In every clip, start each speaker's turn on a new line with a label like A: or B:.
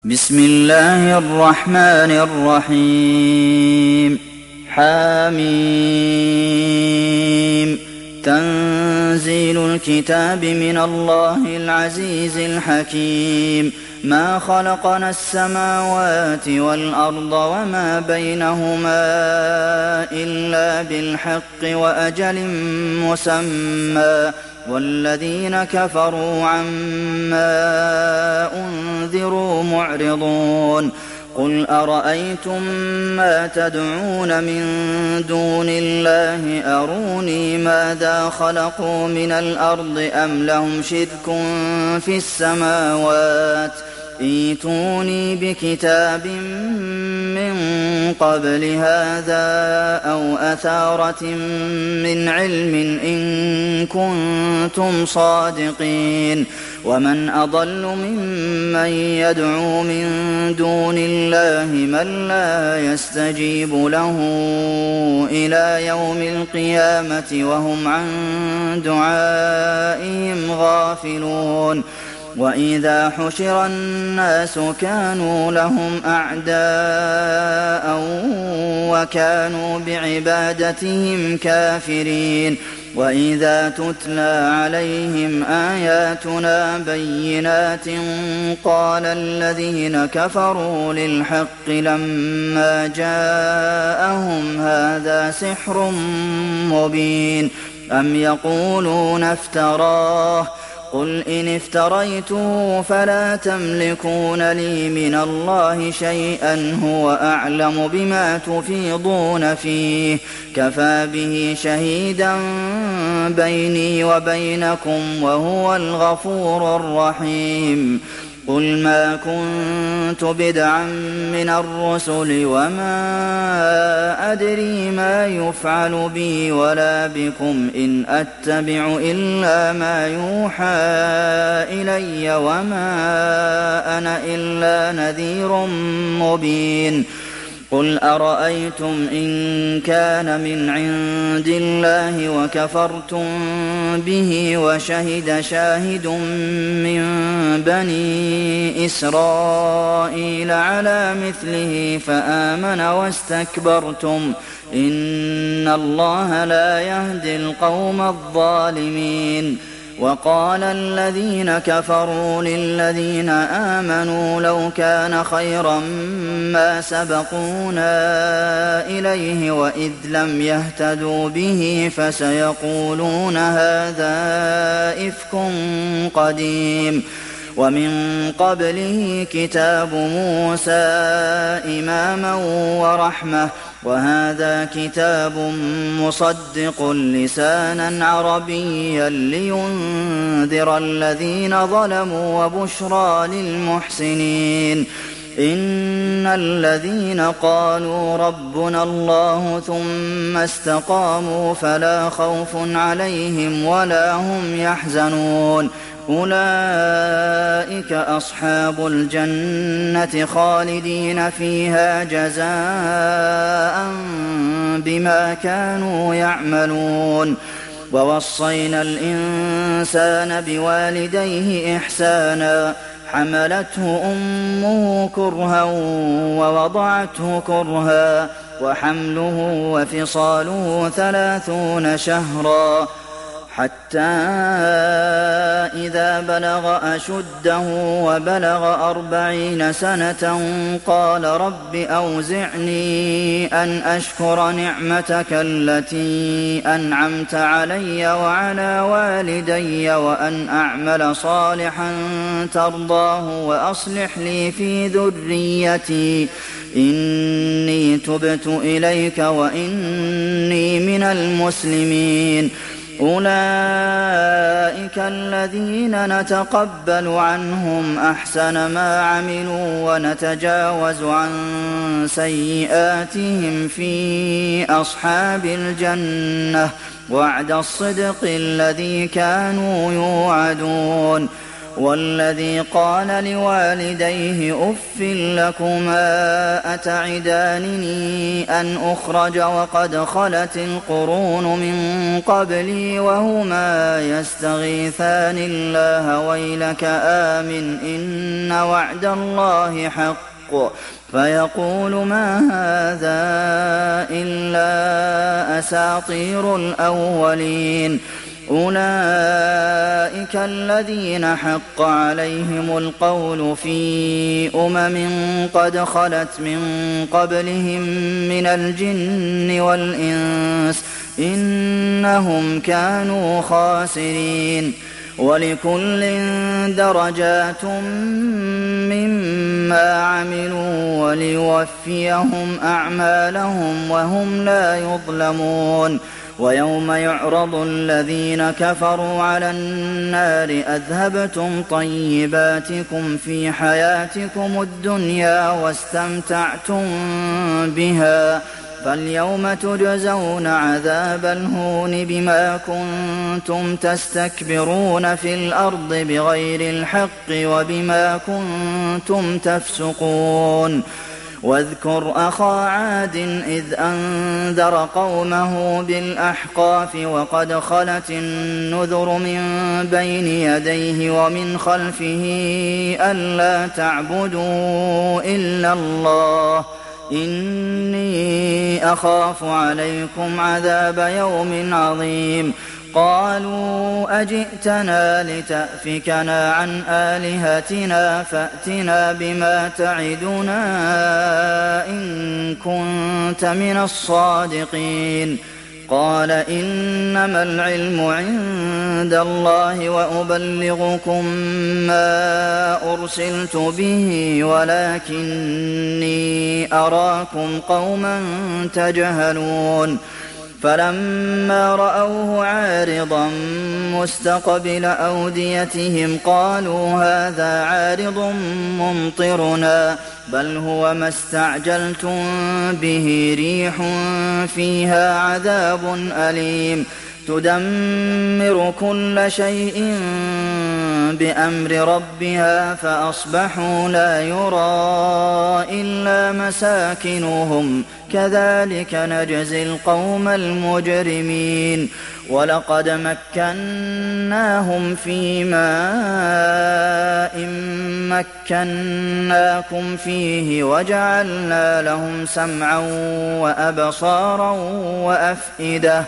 A: بسم الله الرحمن الرحيم حم تنزيل الكتاب من الله العزيز الحكيم ما خلقنا السماوات والأرض وما بينهما إلا بالحق وأجل مسمى والذين كفروا عما أنذروا معرضون قل أرأيتم ما تدعون من دون الله أروني ماذا خلقوا من الأرض أم لهم شرك في السماوات ائتوني بكتاب من قبل هذا أو أثارة من علم إن كنتم صادقين ومن أضل ممن يدعو من دون الله من لا يستجيب له إلى يوم القيامة وهم عن دعائهم غافلون وإذا حشر الناس كانوا لهم أعداء وكانوا بعبادتهم كافرين وإذا تتلى عليهم آياتنا بينات قال الذين كفروا للحق لما جاءهم هذا سحر مبين أم يقولون افتراه قل إن افتريته فلا تملكون لي من الله شيئا هو أعلم بما تفيضون فيه كفى به شهيدا بيني وبينكم وهو الغفور الرحيم قل ما كنت بدعا من الرسل وما أدري ما يفعل بي ولا بكم إن أتبع إلا ما يوحى إلي وما أنا إلا نذير مبين قل أرأيتم إن كان من عند الله وكفرتم به وشهد شاهد من بني إسرائيل على مثله فآمن واستكبرتم إن الله لا يهدي القوم الظالمين وقال الذين كفروا للذين آمنوا لو كان خيرا ما سبقونا إليه وإذ لم يهتدوا به فسيقولون هذا إفك قديم ومن قبله كتاب موسى إماما ورحمة وهذا كتاب مصدق لسانا عربيا لينذر الذين ظلموا وبشرى للمحسنين إن الذين قالوا ربنا الله ثم استقاموا فلا خوف عليهم ولا هم يحزنون أولئك أصحاب الجنة خالدين فيها جزاء بما كانوا يعملون ووصينا الإنسان بوالديه إحسانا حملته أمه كرها ووضعته كرها وحمله وفصاله 30 شهرا حتى إذا بلغ أشده وبلغ 40 سنة قال رب أوزعني أن أشكر نعمتك التي أنعمت علي وعلى والدي وأن أعمل صالحا ترضاه وأصلح لي في ذريتي إني تبت إليك وإني من المسلمين أولئك الذين نتقبل عنهم أحسن ما عملوا ونتجاوز عن سيئاتهم في أصحاب الجنة وعد الصدق الذي كانوا يوعدون والذي قال لوالديه أف لكما أتعدانني أن أخرج وقد خلت القرون من قبلي وهما يستغيثان الله ويلك آمن إن وعد الله حق فيقول ما هذا إلا أساطير الأولين أولئك الذين حق عليهم القول في قد خلت من قبلهم من الجن والإنس إنهم كانوا خاسرين ولكل درجات مما عملوا وليوفيهم أعمالهم وهم لا يظلمون ويوم يعرض الذين كفروا على النار أذهبتم طيباتكم في حياتكم الدنيا واستمتعتم بها فاليوم تجزون عذاب الهون بما كنتم تستكبرون في الأرض بغير الحق وبما كنتم تفسقون واذكر أخا عاد إذ أنذر قومه بالأحقاف وقد خلت النذر من بين يديه ومن خلفه ألا تعبدوا إلا الله إني أخاف عليكم عذاب يوم عظيم قالوا أجئتنا لتأفكنا عن آلهتنا فأتنا بما تعدنا إن كنت من الصادقين قال إنما العلم عند الله وأبلغكم ما أرسلت به ولكني أراكم قوما تجهلون فلما رأوه عارضا مستقبل أوديتهم قالوا هذا عارض ممطرنا بل هو ما استعجلتم به ريح فيها عذاب أليم تدمر كل شيء بأمر ربها فأصبحوا لا يرى إلا مساكنهم كذلك نجزي القوم المجرمين ولقد مكناهم في ماء مكناكم فيه وجعلنا لهم سمعا وأبصارا وأفئدة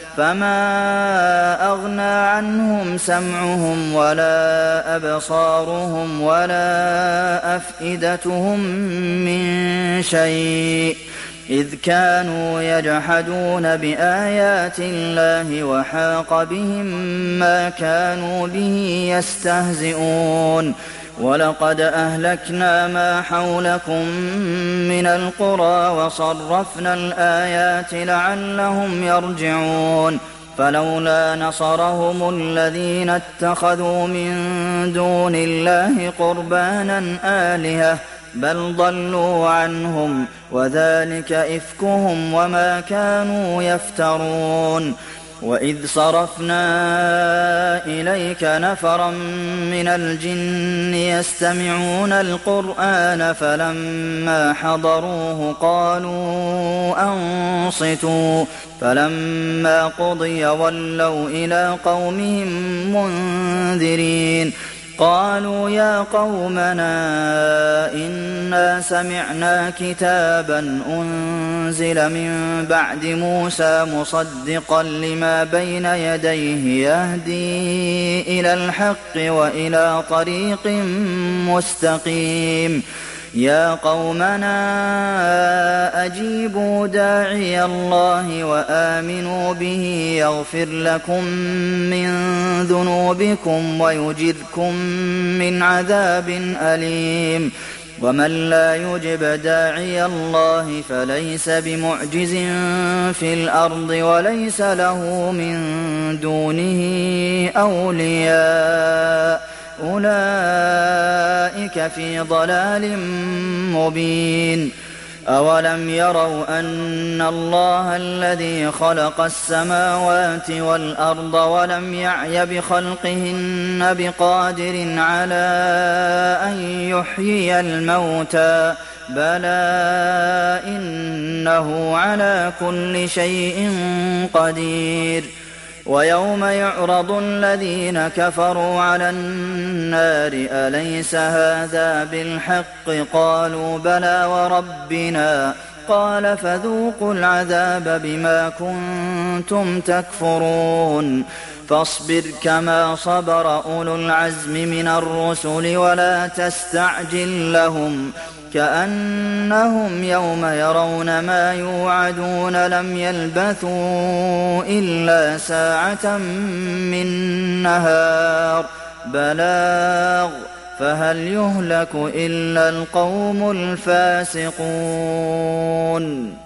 A: فما أغنى عنهم سمعهم ولا أبصارهم ولا أفئدتهم من شيء إذ كانوا يجحدون بآيات الله وحاق بهم ما كانوا به يستهزئون ولقد أهلكنا ما حولكم من القرى وصرفنا الآيات لعلهم يرجعون فلولا نصرهم الذين اتخذوا من دون الله قربانا آلهة بل ضلوا عنهم وذلك إفكهم وما كانوا يفترون وإذ صرفنا إليك نفرا من الجن يستمعون القرآن فلما حضروه قالوا أنصتوا فلما قضي ولوا إلى قومهم منذرين قالوا يا قومنا إنا سمعنا كتابا أنزل من بعد موسى مصدقا لما بين يديه يهدي إلى الحق وإلى طريق مستقيم يا قومنا أجيبوا داعي الله وآمنوا به يغفر لكم من ذنوبكم ويجركم من عذاب أليم ومن لا يجب داعي الله فليس بمعجز في الأرض وليس له من دونه أولياء أولئك في ضلال مبين أَوَلَمْ يَرَوْا أَنَّ اللَّهَ الَّذِي خَلَقَ السَّمَاوَاتِ وَالْأَرْضَ وَلَمْ يَعْيَ بِخَلْقِهِنَّ بِقَادِرٍ عَلَىٰ أَن يُحْيِيَ الْمَوْتَىٰ ۚ بَلَىٰ إِنَّهُ عَلَىٰ كُلِّ شَيْءٍ قَدِيرٌ وَيَوْمَ يُعْرَضُ الَّذِينَ كَفَرُوا عَلَى النَّارِ أَلَيْسَ هَٰذَا بِالْحَقِّ ۖ قَالُوا بَلَىٰ وَرَبِّنَا ۚ قَالَ فَذُوقُوا الْعَذَابَ بِمَا كُنتُمْ تَكْفُرُونَ فاصبر كما صبر أولو العزم من الرسل ولا تستعجل لهم كأنهم يوم يرون ما يوعدون لم يلبثوا إلا ساعة من نهار بلاغ فهل يهلك إلا القوم الفاسقون